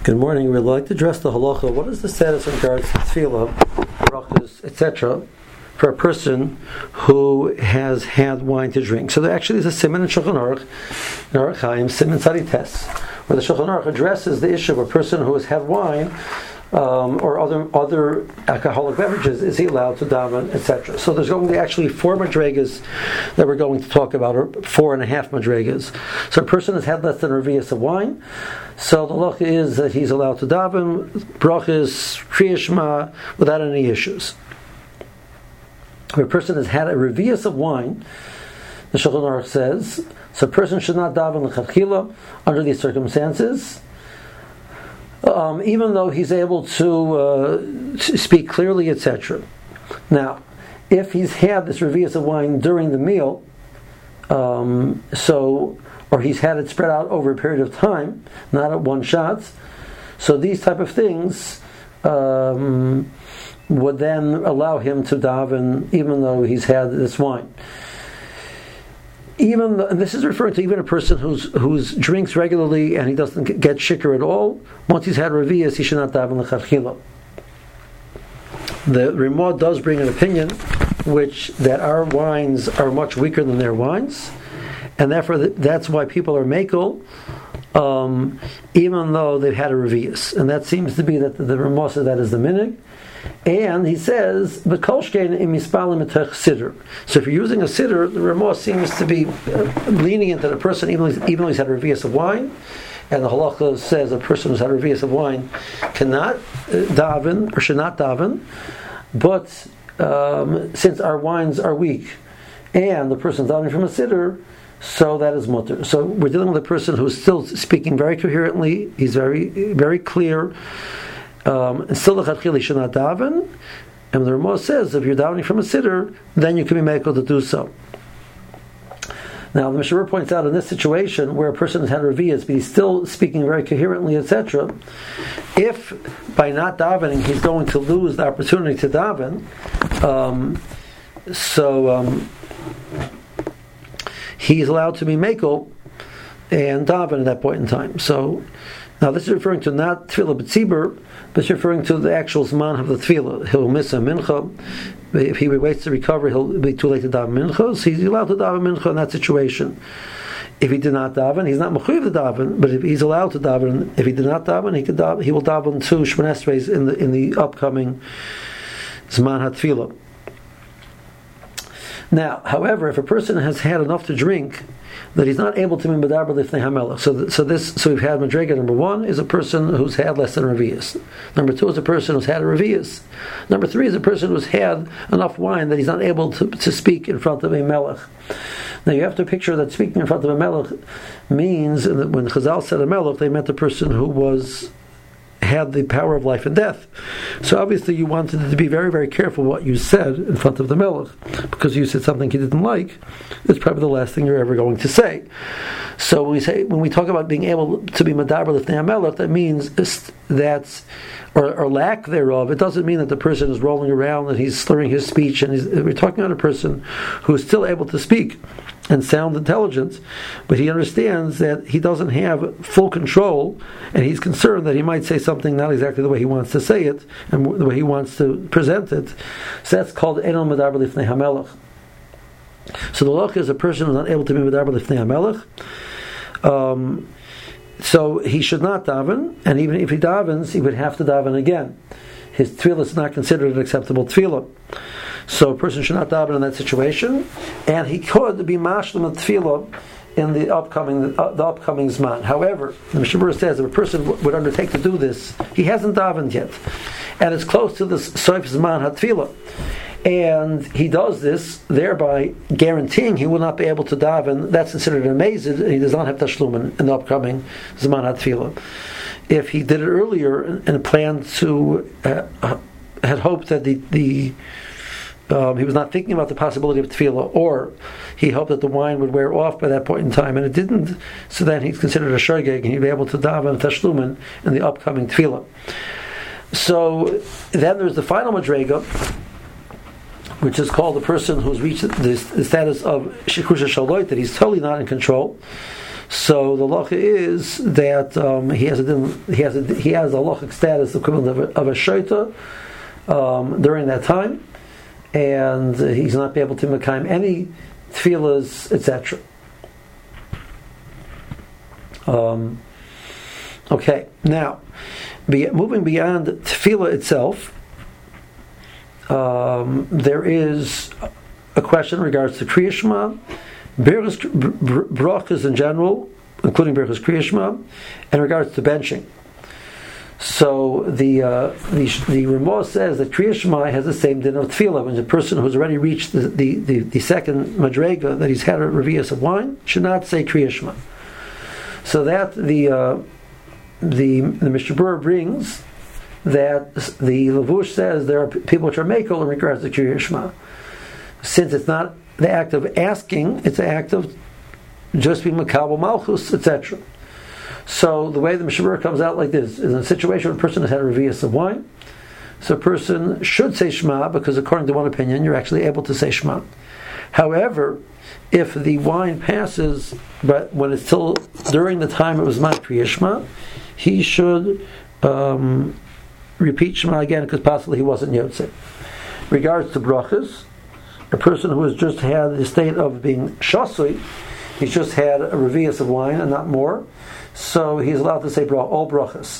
Good morning. We'd like to address the halacha. What is the status in regards to tefillah, brachas, etc., for a person who has had wine to drink? So there actually is a siman in Shulchan Aruch, Aruch Chaim, siman tzadites, where the Shulchan Aruch addresses the issue of a person who has had wine or other alcoholic beverages. Is he allowed to daven, etc.? So there's going to be actually 4 madregas that we're going to talk about, or 4.5 madregas. So a person has had less than a revius of wine. So the halacha is that he's allowed to daven, brachas, Kriya Shema, without any issues. If a person has had a revius of wine, the Shulchan Aruch says, so a person should not daven l'chadchila under these circumstances, even though he's able to speak clearly, etc. Now, if he's had this revius of wine during the meal, or he's had it spread out over a period of time, not at one shot, so these type of things would then allow him to daven even though he's had this wine. And this is referring to even a person who's drinks regularly and he doesn't get shikar at all. Once he's had revius, he should not daven l'chadchila. The Rimah does bring an opinion that our wines are much weaker than their wines, and therefore that's why people are mekel, even though they've had a revius. And that seems to be that the Rimah says that is the minig. And he says, so if you're using a siddur, the Ramah seems to be leaning into the person, even though he's had a revius of wine, and the halacha says a person who's had a revius of wine cannot daven, or should not daven, but since our wines are weak, and the person's davening from a siddur, so that is mutter. So we're dealing with a person who's still speaking very coherently, he's very, very clear, still the l'chadchila should not daven, and the Ramah says if you're davening from a siddur, then you can be mekel to do so. Now the Mishnah points out in this situation where a person has had revius but he's still speaking very coherently, etc., if by not davening he's going to lose the opportunity to daven, he's allowed to be mekel and daven at that point in time. So now this is referring to not tefillah b'tzibur, but it's referring to the actual zman of the tefillah. He'll miss a mincha. If he waits to recover, he'll be too late to daven mincha. So he's allowed to daven mincha in that situation. If he did not daven, he's not mechuyev to daven. But if he's allowed to daven, if he did not daven, he will daven 2 Shemona Esreis in the upcoming zman hatefillah. Now, however, if a person has had enough to drink that he's not able to be medaber lifnei hamelech, so we've had madrega number 1 is a person who's had less than a revius. Number 2 is a person who's had a revius. Number 3 is a person who's had enough wine that he's not able to speak in front of a melech. Now you have to picture that speaking in front of a melech means that when Chazal said a melech, they meant the person who had the power of life and death. So obviously you wanted to be very, very careful what you said in front of the melech, because you said something he didn't like. It's probably the last thing you're ever going to say. So when we talk about being able to be medaber l'fnei hamelech, that means that's or lack thereof. It doesn't mean that the person is rolling around and he's slurring his speech, and we're talking about a person who is still able to speak and sound intelligent, but he understands that he doesn't have full control, and he's concerned that he might say something not exactly the way he wants to say it and the way he wants to present it. So that's called Eino Medaber Lifnei Hamelech. So the halacha is a person who's not able to be Medaber Lifnei Hamelech. So he should not daven, and even if he davens, he would have to daven again. His tefillah is not considered an acceptable tefillah. So a person should not daven in that situation, and he could be mashlim of tefillah in the upcoming zman. However, the Mishnah Berurah says if a person would undertake to do this, he hasn't davened yet, and it's close to the soif zman hatefillah, and he does this, thereby guaranteeing he will not be able to daven. That's considered an amazed. He does not have tashlumin in the upcoming zman hatefillah. If he did it earlier and planned to, had hoped that he was not thinking about the possibility of tefillah, or he hoped that the wine would wear off by that point in time, and it didn't, so then he's considered a shogeg, and he'd be able to daven tashlumin in the upcoming tefillah. So then there's the final madrega, which is called the person who's reached the status of shikusha shaloit, that he's totally not in control. So the halacha is that he has a halachic status equivalent of a shaita during that time, and he's not be able to mekayim any tefillas, etc. Okay, now moving beyond tefillah itself, there is a question in regards to Kriya Shema, brachas in general, including brachas Kriya Shema, in regards to benching. So the Ramah says that Kriya Shema has the same din of tefillah. When the person who's already reached the second madrega, that he's had a revius of wine, should not say Kriya Shema. So that the Mishnah Berurah brings that the Lavush says there are people which are makel in regards to Kriya Shema. Since it's not the act of asking, it's the act of just being makabel malchus, etc. So the way the Mishnah Berurah comes out like this is in a situation where a person has had a revius of wine, so a person should say Shema, because according to one opinion you're actually able to say Shema. However, if the wine passes, but when it's still during the time it was not Kriya Shema, he should repeat Shema again, because possibly he wasn't Yotze. Regards to brachas, a person who has just had the state of being shasui, he's just had a revius of wine and not more, so he's allowed to say all brachas.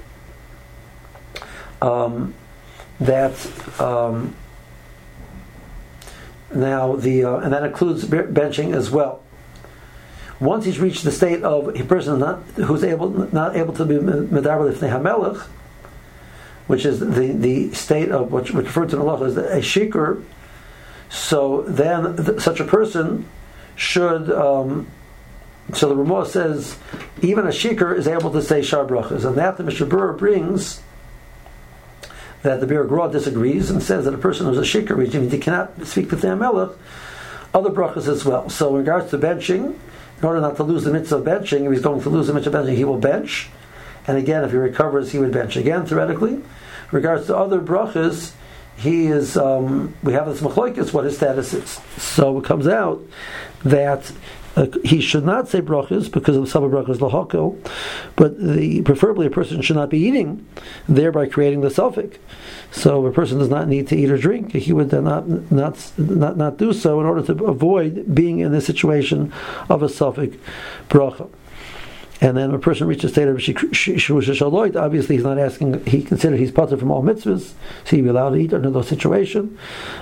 Now and that includes benching as well. Once he's reached the state of a person not able to be medaber lifnei hamelech, which is the state of what we refer to in Allah as a shikr, so then such a person should. So the Ramah says even a shikr is able to say shar brachas, and that the Mishnah Berurah brings that the Bir Gra disagrees and says that a person who's a shikr, which means he cannot speak to the melech, other brachas as well. So in regards to benching, in order not to lose the mitzvah of benching, if he's going to lose the mitzvah of benching, he will bench. And again, if he recovers, he would bench again, theoretically. In regards to other brachas, he is, we have this machlokes, what his status is. So it comes out that he should not say brachas because of the sabah brachas lahakel, but preferably a person should not be eating, thereby creating the suffix. So if a person does not need to eat or drink, he would then not do so in order to avoid being in this situation of a suffix bracha. And then when a person reaches a state of shaloit, obviously he's not asking, he considered he's patur from all mitzvahs, so he'd be allowed to eat under those situations.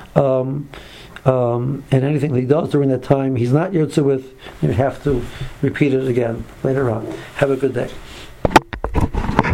And anything that he does during that time he's not yotze with, you have to repeat it again later on. Have a good day.